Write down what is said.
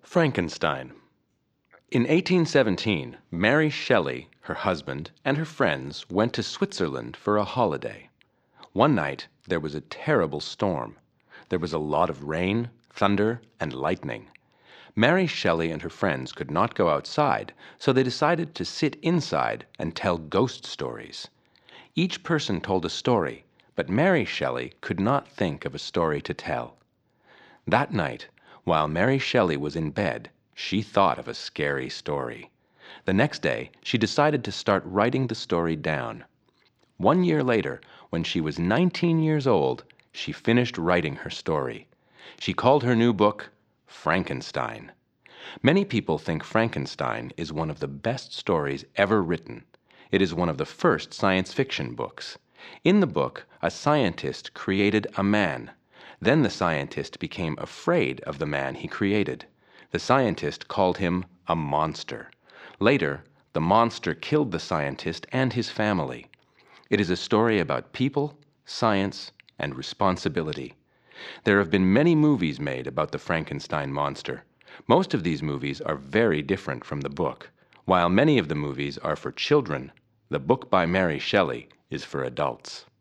Frankenstein. In 1817, Mary Shelley, her husband, and her friends went to Switzerland for a holiday. One night, there was a terrible storm. There was a lot of rain, thunder, and lightning. Mary Shelley and her friends could not go outside, so they decided to sit inside and tell ghost stories. Each person told a story, but Mary Shelley could not think of a story to tell. That night, while Mary Shelley was in bed, she thought of a scary story. The next day, she decided to start writing the story down. 1 year later, when she was 19 years old, she finished writing her story. She called her new book Frankenstein. Many people think Frankenstein is one of the best stories ever written. It is one of the first science fiction books. In the book, a scientist created a man. Then the scientist became afraid of the man he created. The scientist called him a monster. Later, the monster killed the scientist and his family. It is a story about people, science, and responsibility. There have been many movies made about the Frankenstein monster. Most of these movies are very different from the book. While many of the movies are for children, the book by Mary Shelley is for adults.